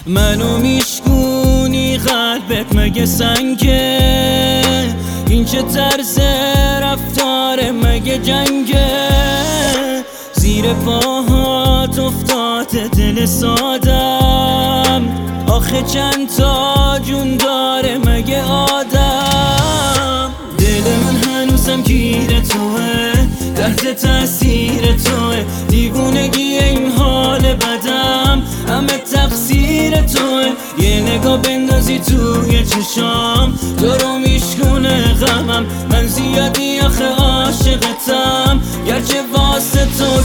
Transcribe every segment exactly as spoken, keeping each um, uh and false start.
منو میشکونی قلبت مگه سنگه؟ این چه طرز رفتاره مگه جنگه؟ زیر پاهات افتاده دل سادم، آخه چند تا جون داره مگه آدم؟ دل من هنوزم گیر توه، تحت تاثیر توه، دیوونگی این حال بدم همه تقصیر توه. یه نگاه بندازی توی چشام تو رو میشکونه غمم، من زیادی آخه عاشقتم گرچه واسه تو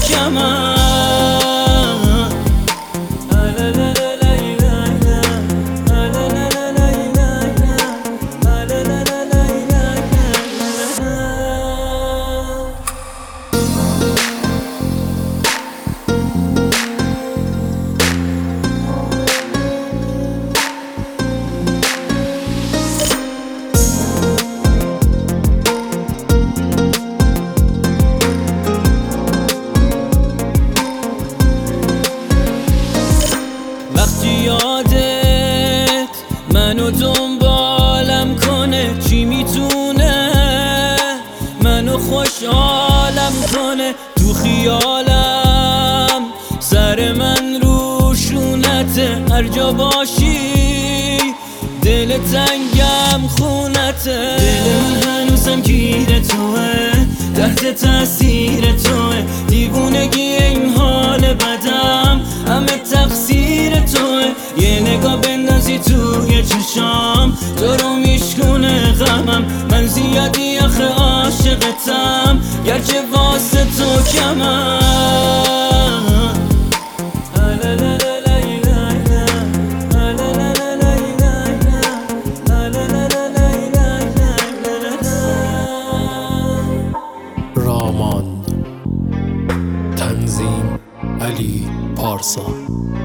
کمم. وقتی یادت منو دنبالم کنه، چی میتونه منو خوشحالم کنه؟ تو خیالم سر من روشونته، هر جا باشی دل تنگم خونته. دل من هنوزم گیر توه، تحت تاثیر توه، دیوونگی این حال بدم همه تقصیر توه. یه نگاه بندازی توی چشام تو رو میشکونه غمم، من زیادی آخه عاشقتم گرچه واسه تو کمم. رامان، تنظیم علی پارسا.